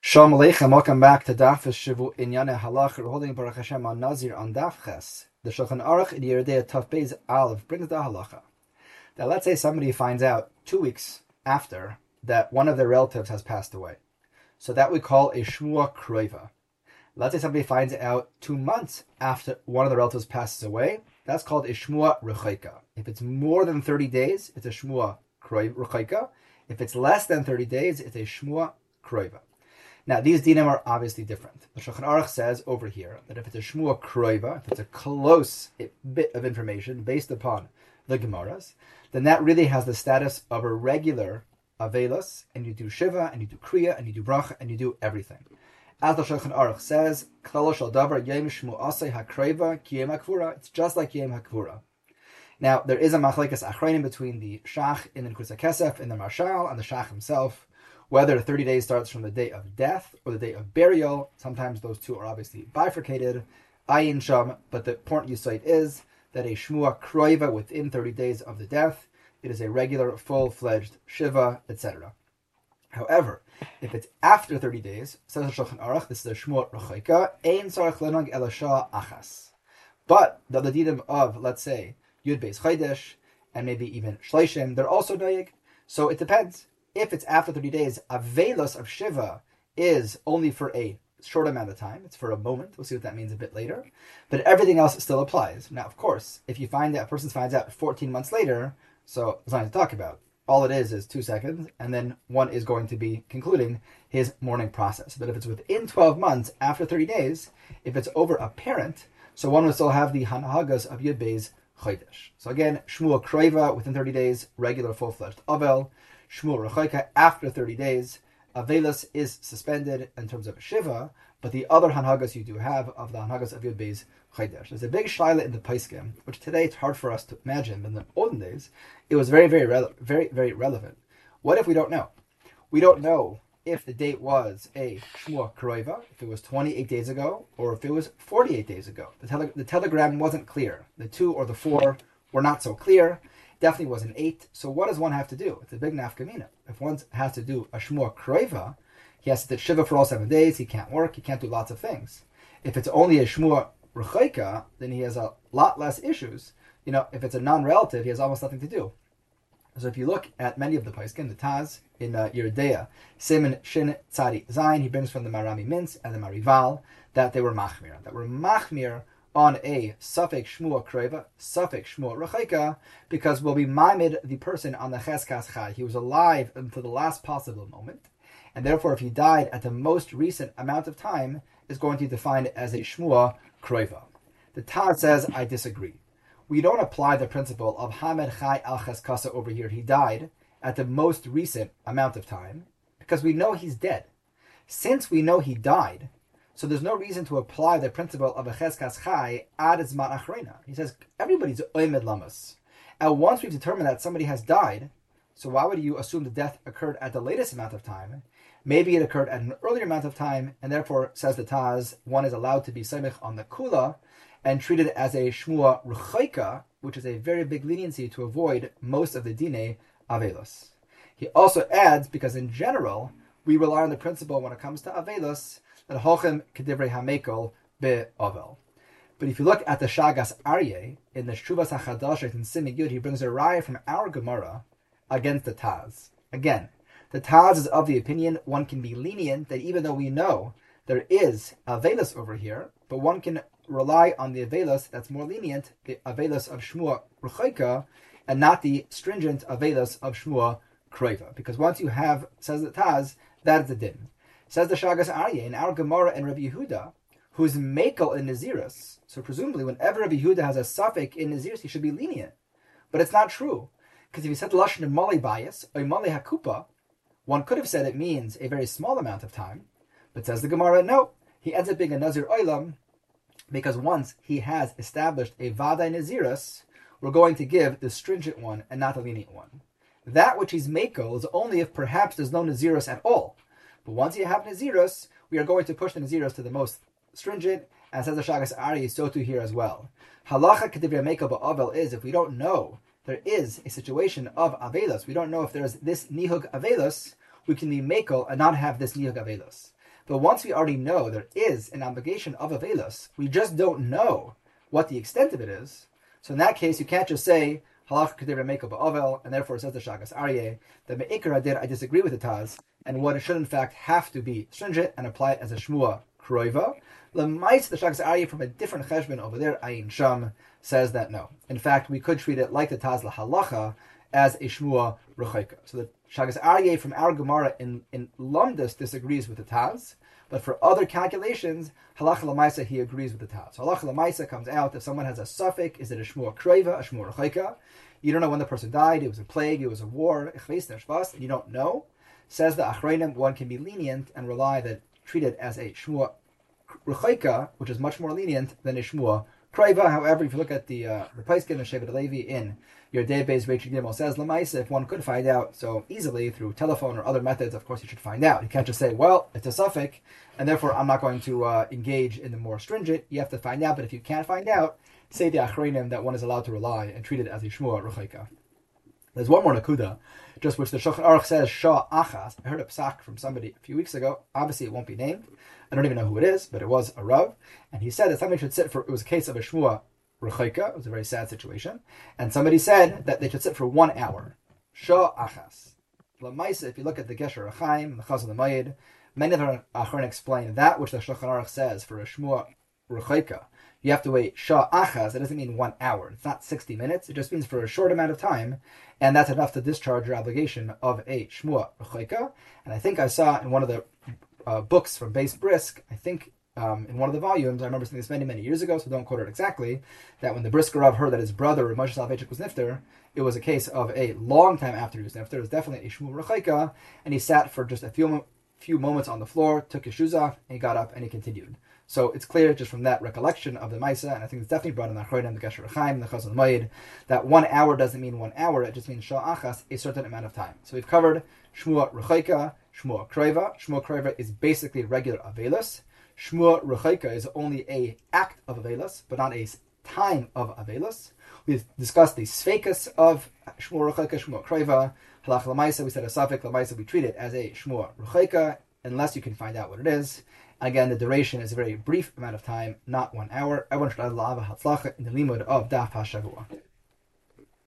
Shalom Aleichem, welcome back to Daf Shivu Inyane Halach. We're holding Baruch Hashem on Nazir on Daf Ches. The Shulchan Aruch in Yeridei Taf Beis Aleph brings the halacha that let's say somebody finds out 2 weeks after that one of their relatives has passed away. So that we call a Shmua Kroiva. Let's say somebody finds out 2 months after one of the relatives passes away. That's called a Shmua Rechaika. If it's more than 30 days, it's a Shmua Rechaika. If it's less than 30 days, it's a Shmua Kroiva. Now, these dinim are obviously different. The Shulchan Aruch says over here that if it's a Shmua Kroiva, if it's a close bit of information based upon the Gemaras, then that really has the status of a regular Avelos, and you do Shiva, and you do Kriya, and you do Bracha, and you do everything. As the Shulchan Aruch says, Klalo shel davar yom shmu asay hakroiva ki yom hakvura. It's just like yom hakvura. Now, there is a machlekes achronim between the Shach in the Nekusa Kesef, in the Marshal, and the Shach himself, whether 30 days starts from the day of death or the day of burial. Sometimes those two are obviously bifurcated. Ayin Sham, but the point you cite is that a Shmua Kroiva within 30 days of the death, it is a regular, full-fledged Shiva, etc. However, if it's after 30 days, says the Shulchan Aruch, this is a Shmua Rechaika, Ein Sarach Lenag Ela Shah Achas. But the dinim of, let's say, Yud Beis Chodesh, and maybe even Shleishim, they're also Noyeg. So it depends. If it's after 30 days, a velos of Shiva is only for a short amount of time. It's for a moment. We'll see what that means a bit later. But everything else still applies. Now, of course, if you find that a person finds out 14 months later, so there's nothing to talk about. All it is 2 seconds, and then one is going to be concluding his mourning process. But if it's within 12 months, after 30 days, if it's over a parent, so one will still have the Hanhagas of Yud Beis Chodesh. So again, Shmua Kroiva within 30 days, regular full-fledged Avel. Shmua Rechaika after 30 days, Avelos is suspended in terms of Shiva, but the other Hanhagas you do have of the Hanhagas of Yud Beis Chodesh. There's a big shaila in the Paiskim, which today it's hard for us to imagine, but in the olden days, it was very, very relevant. What if we don't know? We don't know if the date was a Shmua Kroiva, if it was 28 days ago, or if it was 48 days ago. The telegram wasn't clear. The 2 or the 4 were not so clear. Definitely was an 8. So what does one have to do? It's a big nafkamina. If one has to do a Shmua Kroiva, he has to do Shiva for all 7 days. He can't work. He can't do lots of things. If it's only a Shmua Rechaika, then he has a lot less issues. You know, if it's a non-relative, he has almost nothing to do. So if you look at many of the Paiskim, the Taz in Yeridea, Siman Shin Tzadi Zayin, he brings from the Marami Mintz and the Marival that they were machmir on a Safek Shmua Kroiva, Safek Shmua Rechaika, because we'll be maimed the person on the Cheskas Chai. He was alive until the last possible moment, and therefore if he died at the most recent amount of time, is going to be defined as a Shmua Kroiva. The Taz says, I disagree. We don't apply the principle of Hamed Chai al Cheskasa over here. He died at the most recent amount of time, because we know he's dead. Since we know he died, so there's no reason to apply the principle of a cheskas chai ad zman achrona. He says everybody's oimed lamas. And once we've determined that somebody has died, so why would you assume the death occurred at the latest amount of time? Maybe it occurred at an earlier amount of time, and therefore, says the Taz, one is allowed to be semich on the kula and treat it as a shmua rechaika, which is a very big leniency to avoid most of the dine avelos. He also adds, because in general, we rely on the principle when it comes to avelos, that hochem kedivrei hamekel be'avel. But if you look at the Shagas Aryeh in the Shuvas HaChadashet in Siman Yud, he brings a raya from our Gemara against the Taz. Again, the Taz is of the opinion one can be lenient that even though we know there is avelos over here, but one can rely on the avelos that's more lenient, the avelos of Shmua Rechaika, and not the stringent avelos of Shmua Kroiva. Because once you have, says the Taz, that is the din. Says the Shagas Aryeh in our Gemara and Rabbi Yehuda, who's mekel in Nazirus. So presumably, whenever Rabbi Yehuda has a suffix in Nazirus, he should be lenient. But it's not true. Because if you said Lashon Mali bias, or Mali Hakupa, one could have said it means a very small amount of time. But says the Gemara, no. He ends up being a Nazir Oilam, because once he has established a Vadai Nazirus, we're going to give the stringent one and not the lenient one. That which he's mekel is only if perhaps there's no Nazirus at all. But once you have Nazirus, we are going to push the Nazirus to the most stringent, and says the Shagas Aryeh, so too here as well. Halacha k'divrei mekel ba'avel is, if we don't know there is a situation of avelos, we don't know if there's this nihug avelos, we can be mekel and not have this nihug avelos. But once we already know there is an obligation of Avelis, we just don't know what the extent of it is. So in that case, you can't just say, Halach Kedera Meiko Ba'avel, and therefore it says the Shagas Aryeh, that Me'ikar Adir, I disagree with the Taz, and what it should in fact have to be stringent and apply it as a Shmua Kroiva. Lemais, the Shagas Aryeh from a different cheshbon over there, Ayin Sham, says that no. In fact, we could treat it like the Taz Halacha as a Shmua Rechaika. So the Shagas Aryeh from our Gemara in Lumdus disagrees with the Taz, but for other calculations, Halacha Lamaisa, he agrees with the Taz. So Halacha Lamaisa comes out if someone has a suffix, is it a Shmua Kroiva, a Shmua Rechaika? You don't know when the person died, it was a plague, it was a war, and you don't know. Says the Achreinim, one can be lenient and rely that treat it as a Shmua Rechaika, which is much more lenient than a Shmua Kroiva. However, if you look at the Paiskin and Shevet Levi in your database, Rachel Gimel says Lamaisa, if one could find out so easily through telephone or other methods, of course you should find out. You can't just say, well, it's a suffix, and therefore I'm not going to engage in the more stringent. You have to find out, but if you can't find out, say the Achreinim that one is allowed to rely and treat it as a Shmua Rechaika. There's one more Nakuda, just which the Shulchan Aruch says, Shah Achas. I heard a psak from somebody a few weeks ago. Obviously, it won't be named. I don't even know who it is, but it was a Rav. And he said that somebody should sit for, it was a case of a Shmua Rechaika. It was a very sad situation. And somebody said that they should sit for 1 hour. Shah Achas. Lamaisa, if you look at the Gesher Achaim, the Chazal Mayid, many of the Achron explain that which the Shulchan Aruch says for a Shmua Rechaika. You have to wait Shah Achas. It doesn't mean 1 hour. It's not 60 minutes. It just means for a short amount of time. And that's enough to discharge your obligation of a Shmua Rechaika. And I think I saw in one of the books from Beis Brisk, I think in one of the volumes, I remember seeing this many, many years ago, so don't quote it exactly, that when the Brisker Rav heard that his brother, Moshe Soloveitchik, was nifter, it was a case of a long time after he was nifter. It was definitely a Shmua Rechaika, and he sat for just a few moments on the floor, took his shoes off, and he got up and he continued. So it's clear just from that recollection of the Maisa, and I think it's definitely brought in the Achronim, the Gesher Chaim, the Chazal Mayid, that 1 hour doesn't mean 1 hour, it just means Shah Achas, a certain amount of time. So we've covered Shmua Rechaika, Shmua Kroiva. Shmua Kroiva is basically regular Avelis. Shmua Rechaika is only a act of Avelis, but not a time of Avelis. We've discussed the Sfekas of Shmua Rechaika, Shmua Kroiva. Halach Lamaisa, we said a Safek Lamaisa, we treat it as a Shmua Rechaika, unless you can find out what it is. Again, the duration is a very brief amount of time, not 1 hour. Everyone should have a hatzlacha in the limud of Daf HaShavua.